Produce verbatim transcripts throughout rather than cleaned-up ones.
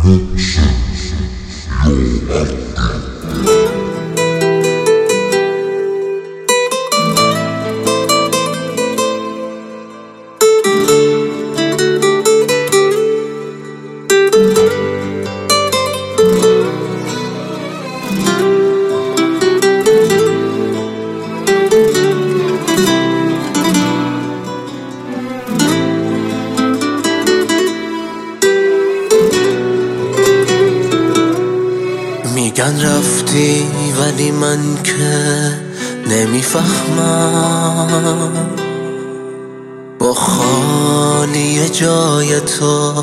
میگن رفتی ولی من که نمیفهمم، با خالی جای تو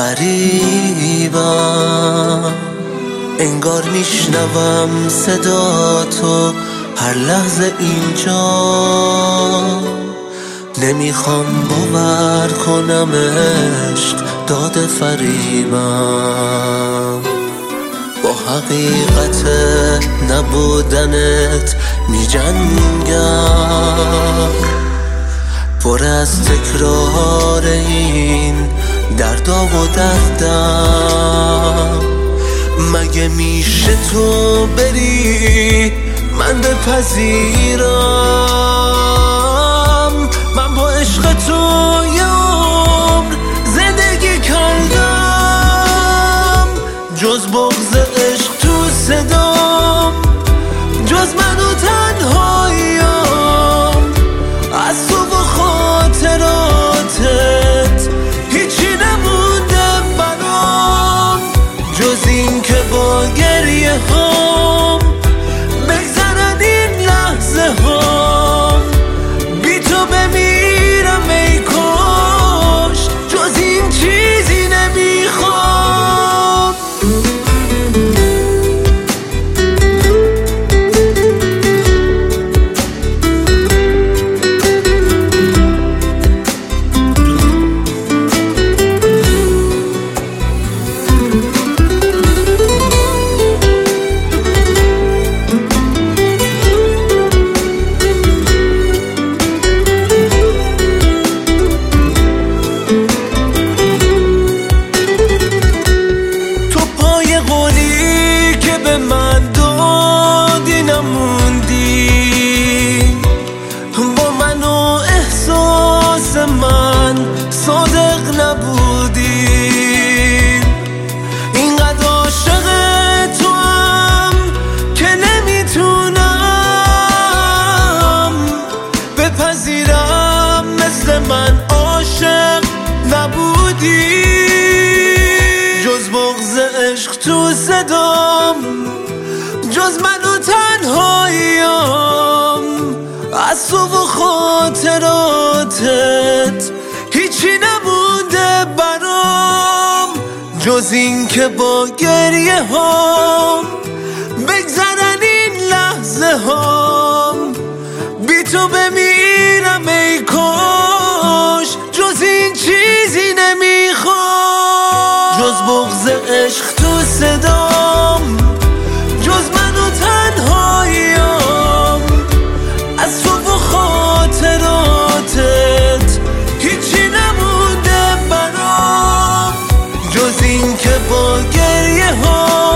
غریبم. انگار میشنوم صدا تو هر لحظه اینجا، نمیخوام باور کنم عشق داده فریبم. با حقیقت نبودنت میجنگم، پر از تکرار این دردا و دردم. مگه میشه تو بری من بپذیرم؟ من با عشق تو یه عمر زندگی کردم، جز بغض عشق تو صدام، جز من و تنهاییم. از تو و خاطراتت هیچی نمونده برام، جز این که با گریه هام بگذرن این لحظه هام. بی تو بمیرم ای کاش، جز این چیزی نمیخوام. صادق نبودی، اینقدر عاشق تو هم که نمیتونم بپذیرم مثل من عاشق نبودی. جز بغض عشق تو صدام، جز من و تنهاییم. از تو و خاطراتت هیچی نمونده برام، جز این که با گریه هام بگذرن این لحظه هام. بی تو بمیرم ای کاش، جز این چیزی نمیخوام. جز بغض عشق تو صدام، جز من و تنهاییم. از تو و خاطراتت هیچی نمونده برام، جز این که با گریه ها